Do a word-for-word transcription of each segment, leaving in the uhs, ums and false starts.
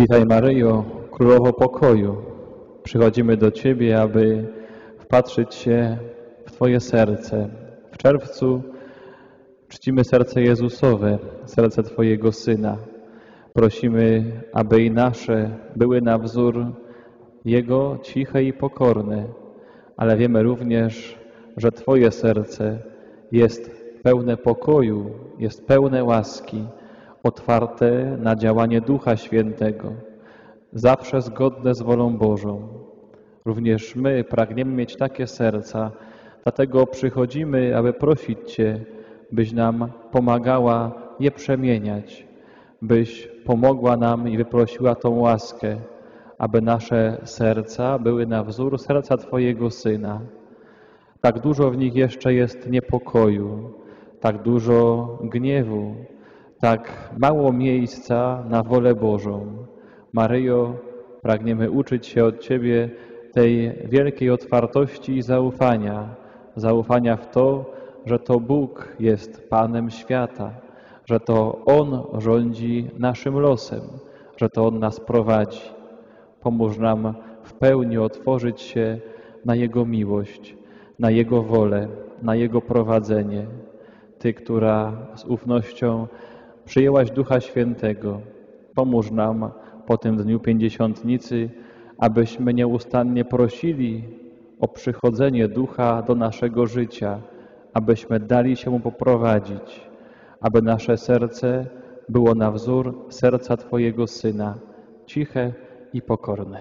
Witaj Maryjo, Królowo Pokoju. Przychodzimy do Ciebie, aby wpatrzyć się w Twoje serce. W czerwcu czcimy serce Jezusowe, serce Twojego Syna. Prosimy, aby i nasze były na wzór Jego ciche i pokorne, ale wiemy również, że Twoje serce jest pełne pokoju, jest pełne łaski, otwarte na działanie Ducha Świętego, zawsze zgodne z wolą Bożą. Również my pragniemy mieć takie serca, dlatego przychodzimy, aby prosić Cię, byś nam pomagała je przemieniać, byś pomogła nam i wyprosiła tą łaskę, aby nasze serca były na wzór serca Twojego Syna. Tak dużo w nich jeszcze jest niepokoju, tak dużo gniewu, tak mało miejsca na wolę Bożą. Maryjo, pragniemy uczyć się od Ciebie tej wielkiej otwartości i zaufania. Zaufania w to, że to Bóg jest Panem świata, że to On rządzi naszym losem, że to On nas prowadzi. Pomóż nam w pełni otworzyć się na Jego miłość, na Jego wolę, na Jego prowadzenie. Ty, która z ufnością przyjęłaś Ducha Świętego, pomóż nam po tym Dniu Pięćdziesiątnicy, abyśmy nieustannie prosili o przychodzenie Ducha do naszego życia, abyśmy dali się Mu poprowadzić, aby nasze serce było na wzór serca Twojego Syna, ciche i pokorne.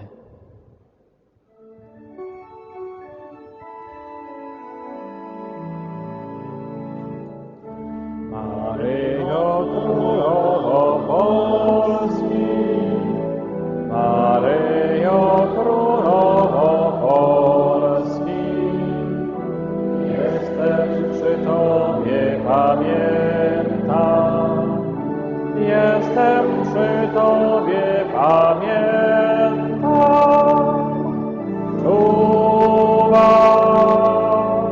Maryjo, Królowo Polski, Maryjo, Królowo Polski, jestem przy Tobie, pamiętam, jestem przy Tobie, pamiętam, czuwam.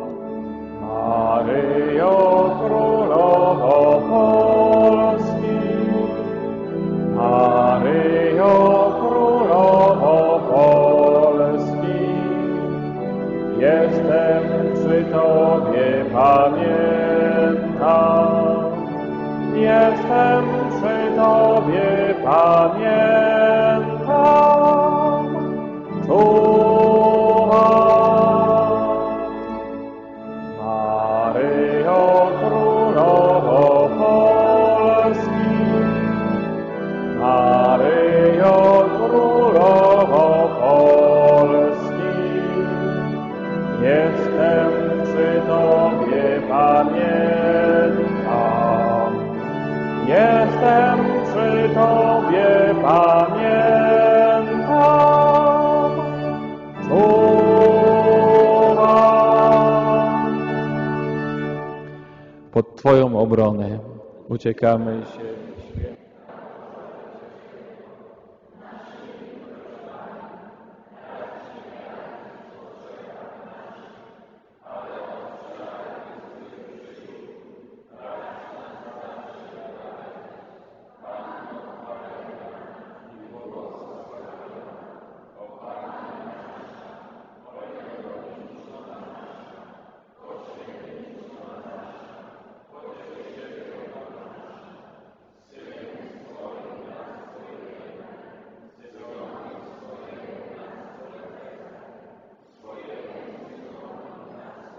Maryjo, Królowo Polski, Maryjo, Królowo Polski, jestem przy Tobie, pamiętam, jestem przy Tobie, pamiętam, czuwam. Maryjo, Królowo Polski, Maryjo, Królowo Polski, jestem przy Tobie, pamiętam, jestem przy Tobie, pamiętam, czuwam. Pod Twoją obronę uciekamy się